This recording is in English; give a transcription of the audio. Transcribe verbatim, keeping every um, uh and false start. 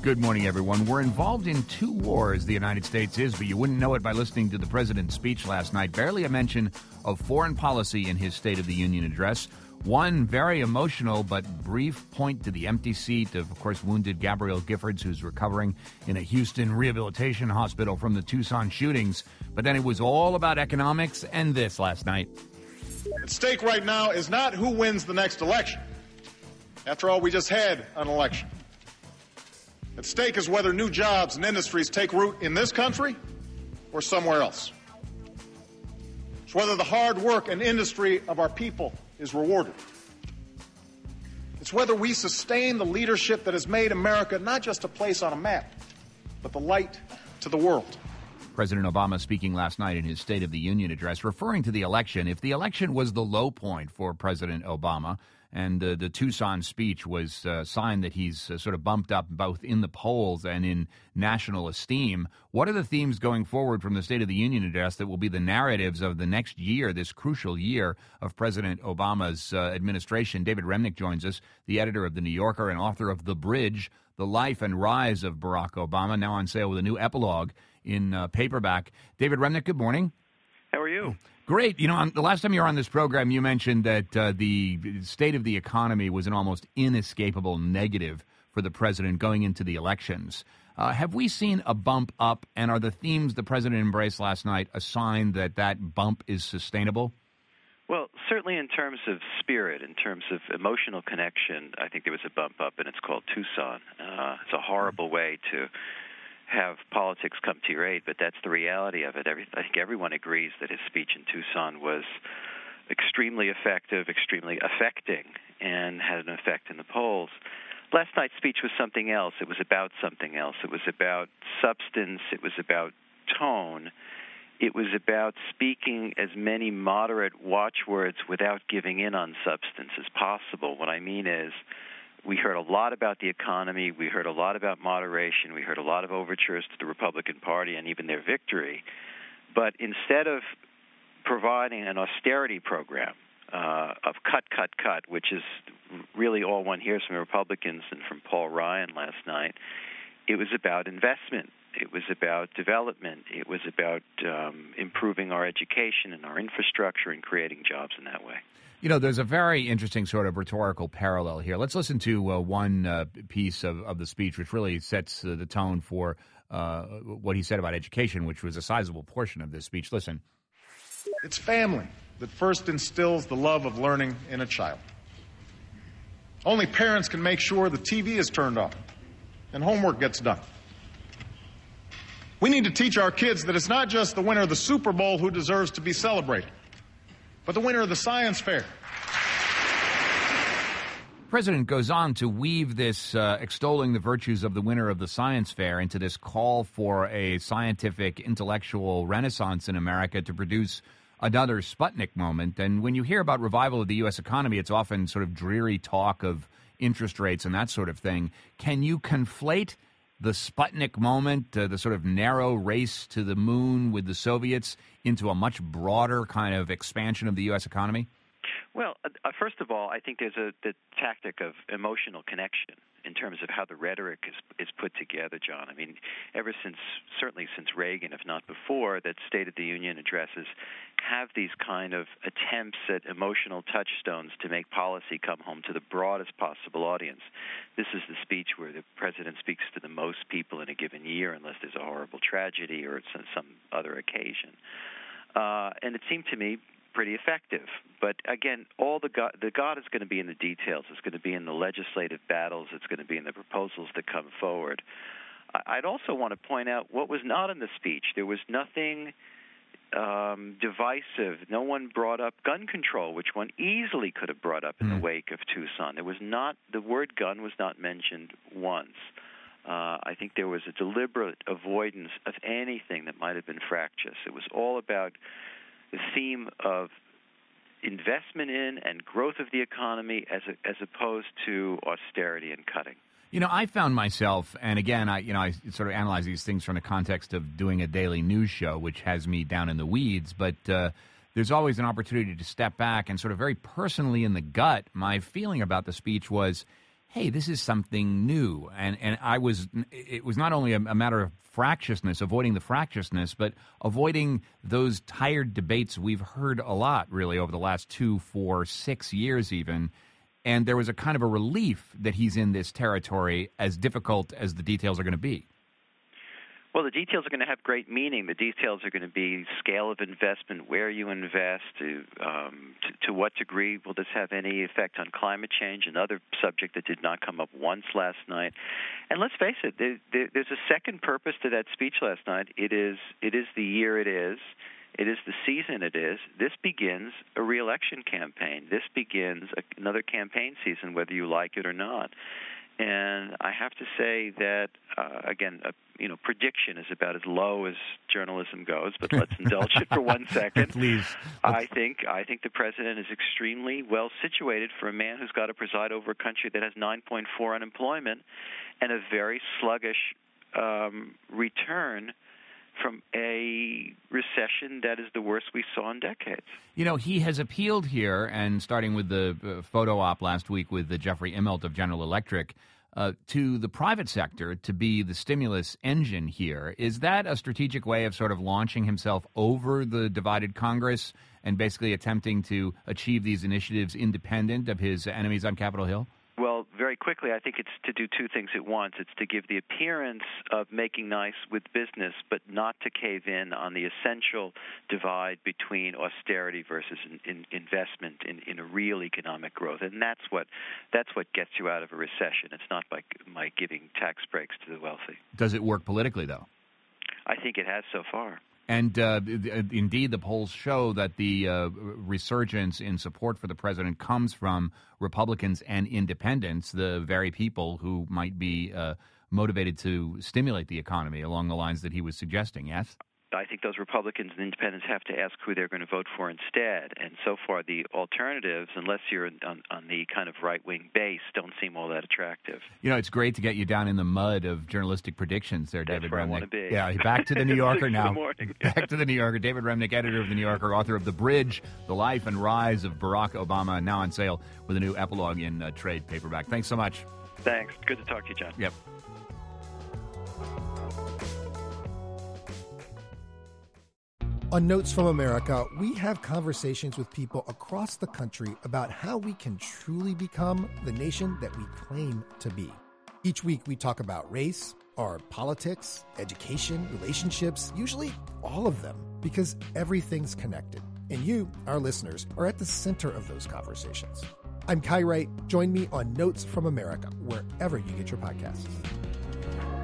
Good morning, everyone. We're involved in two wars, the United States is, but you wouldn't know it by listening to the president's speech last night. Barely a mention of foreign policy in his State of the Union address. One very emotional but brief point to the empty seat of, of course, wounded Gabrielle Giffords, who's recovering in a Houston rehabilitation hospital from the Tucson shootings. But then it was all about economics and this last night. At stake right now is not who wins the next election. After all, we just had an election. At stake is whether new jobs and industries take root in this country or somewhere else. It's whether the hard work and industry of our people is rewarded. It's whether we sustain the leadership that has made America not just a place on a map, but the light to the world. President Obama speaking last night in his State of the Union address, referring to the election. If the election was the low point for President Obama, and uh, the Tucson speech was a uh, sign that he's uh, sort of bumped up both in the polls and in national esteem, what are the themes going forward from the State of the Union address that will be the narratives of the next year, this crucial year of President Obama's uh, administration? David Remnick joins us, the editor of The New Yorker and author of The Bridge, The Life and Rise of Barack Obama, now on sale with a new epilogue in uh, paperback. David Remnick, good morning. How are you? Great. You know, on, the last time you were on this program, you mentioned that uh, the state of the economy was an almost inescapable negative for the president going into the elections. Uh, have we seen a bump up, and are the themes the president embraced last night a sign that that bump is sustainable? Well, certainly in terms of spirit, in terms of emotional connection, I think there was a bump up, and it's called Tucson. Uh, it's a horrible way to have politics come to your aid, but that's the reality of it. Every, I think everyone agrees that his speech in Tucson was extremely effective, extremely affecting, and had an effect in the polls. Last night's speech was something else. It was about something else. It was about substance. It was about tone. It was about speaking as many moderate watchwords without giving in on substance as possible. What I mean is, we heard a lot about the economy. We heard a lot about moderation. We heard a lot of overtures to the Republican Party and even their victory. But instead of providing an austerity program uh, of cut, cut, cut, which is really all one hears from the Republicans and from Paul Ryan last night, it was about investment. It was about development. It was about um, improving our education and our infrastructure and creating jobs in that way. You know, there's a very interesting sort of rhetorical parallel here. Let's listen to uh, one uh, piece of, of the speech, which really sets uh, the tone for uh, what he said about education, which was a sizable portion of this speech. Listen. It's family that first instills the love of learning in a child. Only parents can make sure the T V is turned off and homework gets done. We need to teach our kids that it's not just the winner of the Super Bowl who deserves to be celebrated, but the winner of the science fair. The president goes on to weave this uh, extolling the virtues of the winner of the science fair into this call for a scientific, intellectual renaissance in America to produce another Sputnik moment. And when you hear about revival of the U S economy, it's often sort of dreary talk of interest rates and that sort of thing. Can you conflate the Sputnik moment, uh, the sort of narrow race to the moon with the Soviets, into a much broader kind of expansion of the U S economy? Well, uh, first of all, I think there's a the tactic of emotional connection in terms of how the rhetoric is is put together, John. I mean, ever since, certainly since Reagan, if not before, that State of the Union addresses have these kind of attempts at emotional touchstones to make policy come home to the broadest possible audience. This is the speech where the president speaks to the most people in a given year, unless there's a horrible tragedy or it's some other occasion. Uh, and it seemed to me pretty effective. But again, all the God, the God is going to be in the details. It's going to be in the legislative battles. It's going to be in the proposals that come forward. I'd also want to point out what was not in the speech. There was nothing um, divisive. No one brought up gun control, which one easily could have brought up in mm. the wake of Tucson. There was not the word gun was not mentioned once. Uh, I think there was a deliberate avoidance of anything that might have been fractious. It was all about the theme of investment in and growth of the economy as a, as opposed to austerity and cutting. You know, I found myself, and again, I you know, I sort of analyze these things from the context of doing a daily news show, which has me down in the weeds, but uh, there's always an opportunity to step back and sort of very personally in the gut, my feeling about the speech was, hey, this is something new. And and I was, it was not only a, a matter of fractiousness, avoiding the fractiousness, but avoiding those tired debates we've heard a lot, really, over the last two, four, six years even. And there was a kind of a relief that he's in this territory, as difficult as the details are going to be. Well, the details are going to have great meaning. The details are going to be scale of investment, where you invest, to, um, to, to what degree will this have any effect on climate change, another subject that did not come up once last night. And let's face it, there, there, there's a second purpose to that speech last night. It is, it is the year it is. It is the season it is. This begins a re-election campaign. This begins a, another campaign season, whether you like it or not. And I have to say that, uh, again, a, you know, prediction is about as low as journalism goes, but let's indulge it for one second. Please. I think I think the president is extremely well situated for a man who's got to preside over a country that has nine point four unemployment and a very sluggish um, return from a recession that is the worst we saw in decades. You know, he has appealed here, and starting with the uh, photo op last week with the Jeffrey Immelt of General Electric, uh, to the private sector to be the stimulus engine here. Is that a strategic way of sort of launching himself over the divided Congress and basically attempting to achieve these initiatives independent of his enemies on Capitol Hill? Well, very quickly, I think it's to do two things at once. It's to give the appearance of making nice with business, but not to cave in on the essential divide between austerity versus in, in investment in, in a real economic growth. And that's what that's what gets you out of a recession. It's not by, by giving tax breaks to the wealthy. Does it work politically, though? I think it has so far. And uh, indeed, the polls show that the uh, resurgence in support for the president comes from Republicans and independents, the very people who might be uh, motivated to stimulate the economy along the lines that he was suggesting, yes? I think those Republicans and independents have to ask who they're going to vote for instead. And so far, the alternatives, unless you're on, on the kind of right-wing base, don't seem all that attractive. You know, it's great to get you down in the mud of journalistic predictions there, That's David where Remnick. I want to be. Yeah, back to the New Yorker now. Good morning. Back to the New Yorker. David Remnick, editor of the New Yorker, author of The Bridge, The Life and Rise of Barack Obama, now on sale with a new epilogue in uh, trade paperback. Thanks so much. Thanks. Good to talk to you, John. Yep. On Notes from America, we have conversations with people across the country about how we can truly become the nation that we claim to be. Each week, we talk about race, our politics, education, relationships, usually all of them, because everything's connected. And you, our listeners, are at the center of those conversations. I'm Kai Wright. Join me on Notes from America, wherever you get your podcasts.